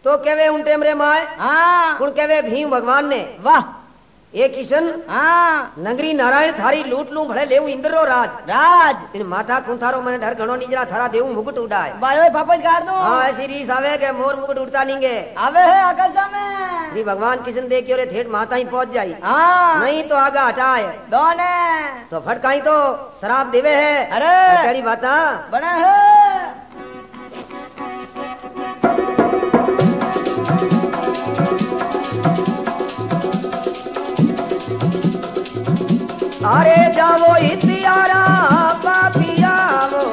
तो कहवे उन टेम रे माए हाँ कुण कहवे भीम भगवान ने वाह ए किशन हाँ नगरी नारायण थारी लूट लू भले लेऊ इंद्र रो राज राज इन माथा कुंथारो मने डर घणो निजरा थारा देऊ मुकुट उड़ाए बायो पापा गाड़ दो हाँ ऐसी रीस आवे के मोर मुकुट उड़ता नींगे आवे है आकाशा में श्री भगवान किशन देख के रे ठेठ माता ही पहुंच जाई हाँ नहीं तो आगा हटाए दोने तो फटकाई तो शराब देवे है अरे केड़ी बाता बना है अरे जाओ इतियारा पापिया वो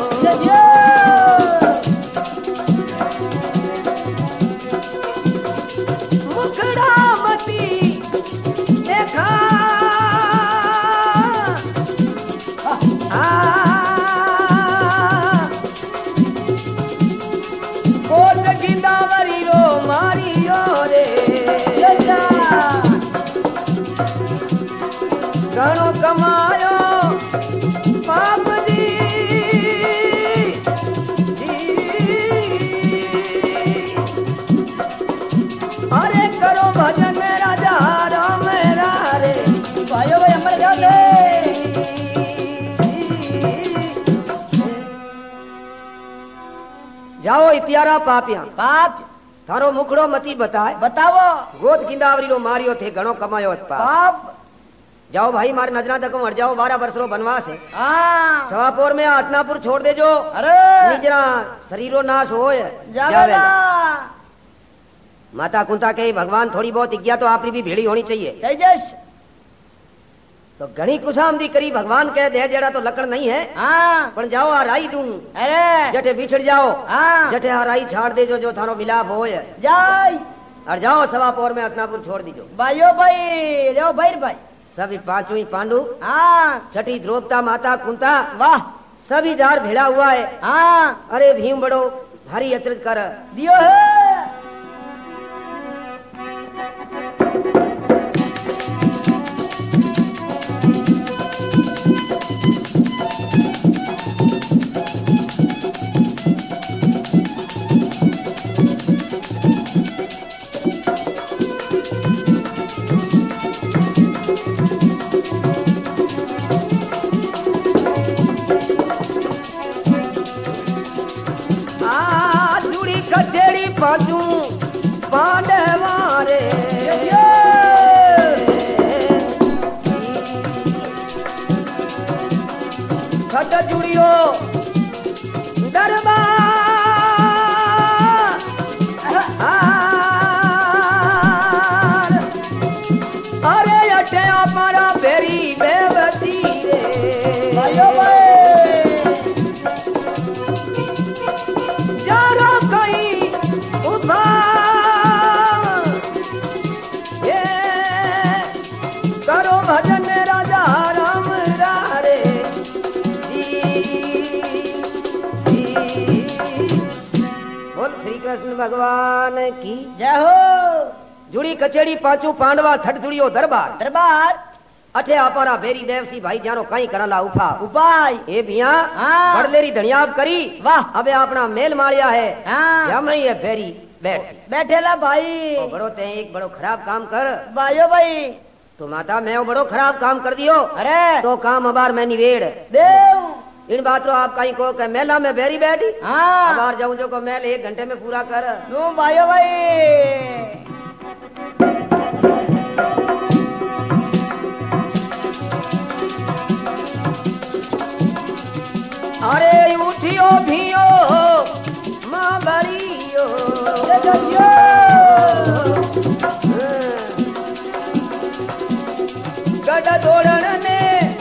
मुखड़ा मती देखा कोट गिंदावरी रो मारियो रे घणो कमायो पाप दी अरे करो भजन राजा राम रे भाइयों भाई अमर जाओ जाओ इतियारा पापिया पाप थारो मुखड़ो मती बताए बताओ गोद गिंदावरी रो मारियो थे घणो कमायो पाप पाप जाओ भाई मारे नजरा तक मर जाओ 12 वर्ष रो बनवास है हाँ सवापुर में आतनापुर छोड़ दे जो अरे निजरा शरीरो नाश होए जावेला माता कुंता के भगवान थोड़ी बहुत इज्ञा तो आपरी भी भेड़ी होनी चाहिए सही जश तो घणी कुसामदी करी भगवान कह दे जेड़ा तो लकड़ नहीं है हाँ पण जाओ आ राई दूं अरे जटे बिछड़ जाओ हाँ जटे आ राई छाड़ दे जो थारो मिलाप होए जाय और जाओ सवापुर में आतनापुर छोड़ दीजो भाइयों भाई जाओ भाई सभी पांचों ही पांडु हाँ छठी द्रौपदा माता कुंता वाह सभी जार भिड़ा हुआ है हाँ अरे भीम बड़ो भारी अचरज कर दियो है पाचू पांडवारे खट जुड़ियो दरबार अरे अटे हमारा बेरी बेबसी रे भाइयों भाई करो भजन राजा राम रे बोल श्री कृष्ण भगवान की जय हो जुड़ी कचेड़ी पांचू पांडवा थट जुड़ियो दरबार दरबार अठे आपारा बेरी देवसी भाई जानो कई करला उफा उपाय ए बिया हाँ। बड़लेरी धनियाब करी वाह अबे अपना मेल मारिया है हाँ। या मैं ये बेरी बैठ बैठेला भाई तो बड़ो ते एक बड़ो खराब काम कर भाइयों भाई तो माता मैं बड़ो खराब काम कर दियो अरे तो काम अबार मैं निवेड़ देव इन बात रो आप कहीं को के मेला में बेरी बैठी हाँ अबार जाऊं जो को मेल 1 घंटे में पूरा कर नो भाइयों भाई अरे उठियो भियो मां बड़ियो गड़ दौड़न ने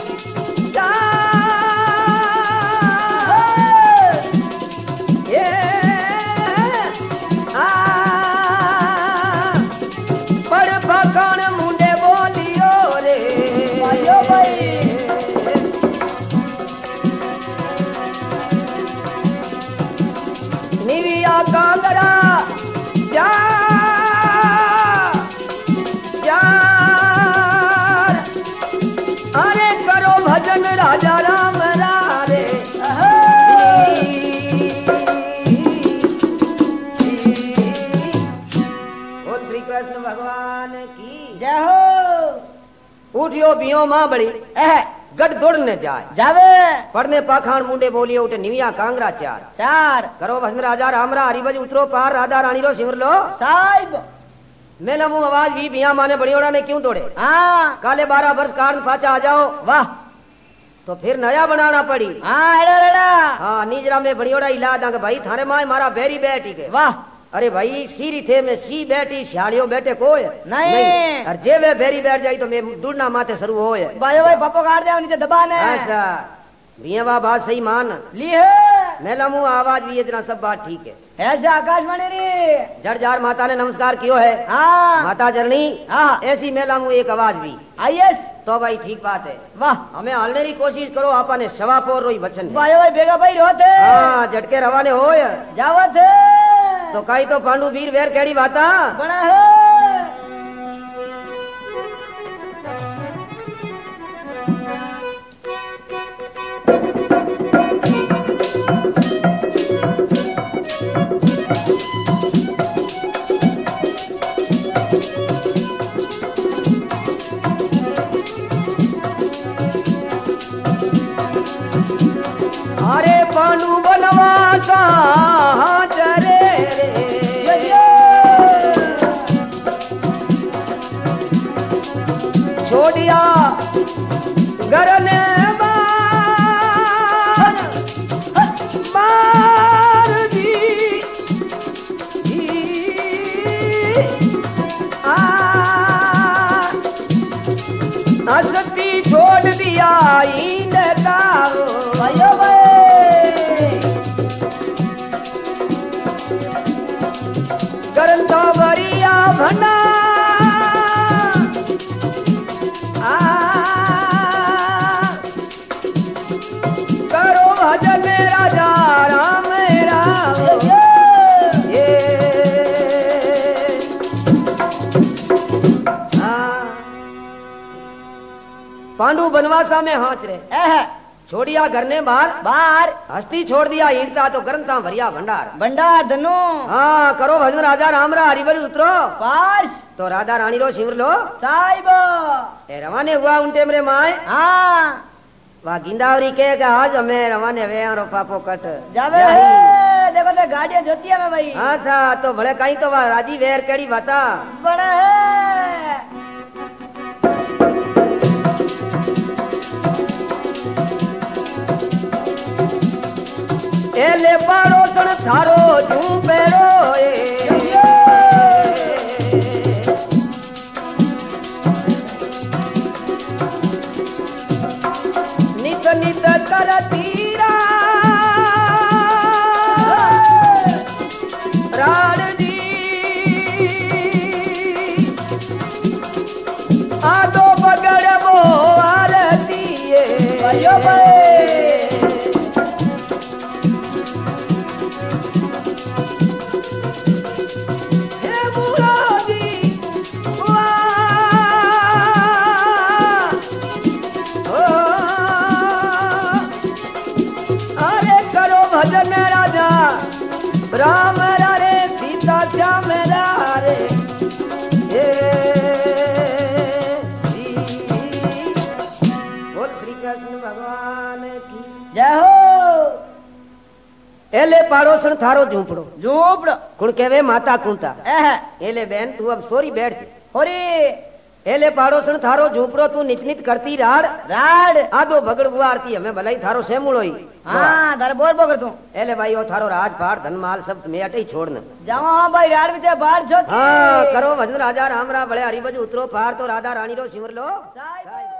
पड़ पकड़ मुंडे बोलियो रे भाइयों भाई निविया कांगड़ा जा कृष्ण भगवान की जय हो। उठियो बियो मां बड़ी गढ़ दौड़ने जाए जावे पढ़ने पाखान मुंडे बोलिए उठे निविया कांगरा चार चार करो भस्म राजा रामरा हरिभज उतरो पार राधा रानी रो सिमर लो साहिब मेला मुंह आवाज भी बिया माने बड़ियोड़ा ने क्यों दौड़े हाँ काले 12 वर्ष कारण पाचा आ जाओ वाह तो फिर नया बनाना पड़ी हाँ एड़ा रेड़ा हाँ नीजरा में बड़ियोड़ा इला दांग भाई थारे माए मारा बेरी बैठी के वाह अरे भाई सीरी थे में सी बैठी शालियो बैठे कोई नहीं। और जे वे बेरी बैठ जाई तो मैं दूरना माथे शुरू होए भाई भाई पप्पो काट दिया नीचे दबाने ऐसा बिया बात सही मान ली है मेला मुंह आवाज भी इतना सब बात ठीक है ऐसा आकाशवाणी रे जड़जार माता ने नमस्कार कियो है हाँ माता जरनी हाँ ऐसी मेला मुंह एक आवाज भी आईएस तो भाई ठीक बात है वाह हमें हालने की कोशिश करो आपा ने सवा पोर रोई बचन है। भाई भाई बेगा भाई रोते हाँ झटके रवाने हो जावत है तो कई तो पांडु वीर वेर केड़ी बाता बड़ा है अरे पांडु बनवासा चरे छोड़िया घर ने मार दी हसती छोड़ दिया इनका भाइयों भाई करन तो बरिया भंडा करो भजन राजा राम राम ये पांडु बनवासा में हाथ रहे छोड़िया घर ने बाहर बाहर हस्ती छोड़ दिया ईंटता तो करन था भरिया भंडार भंडार धनु हाँ करो भजन राजा रामरा हरिभज उतरो पार्श तो राधा रानी रो सिमर लो साहिब ए रवाने हुआ उन टेमरे माए हाँ वा गिंदावरी के आज हमें रवाने वे रो पापो कट जावे है देखो तो गाड़ियां जोती है मैं भाई हाँ सा तो भले कहीं तो वा राजी वेर केड़ी बता बड़ा है एले पारो सन थारो जू पेरो नित नित कर तीरा राण जी आदो बगड़ मो आरती भाइयों भाई भजन राजा राम रे सीता श्याम रे बोल श्री कृष्ण भगवान की जय हो एले पाड़ोसन थारो झूपड़ो झूपड़ो कुण केवे माता कुंता एह एले बहन तू अब सोरी बैठ होरी एले पाड़ोसन थारो झूपड़ो तू नित नित करती राड़ राड आदो बगड़ बुआ आरती हमें भलाई थारो सेमुड़ोई हाँ तारे बोल बोल कर तू एले भाई ओ थारो राज पाठ धन माल सब मैं अटे ही छोड़ना जावा हाँ भाई राड विचे बाहर छोड़ हाँ करो भजन राजा राम रा बड़े हरिभज उतरो पार तो राधा रानी रो सिमर लो साहिब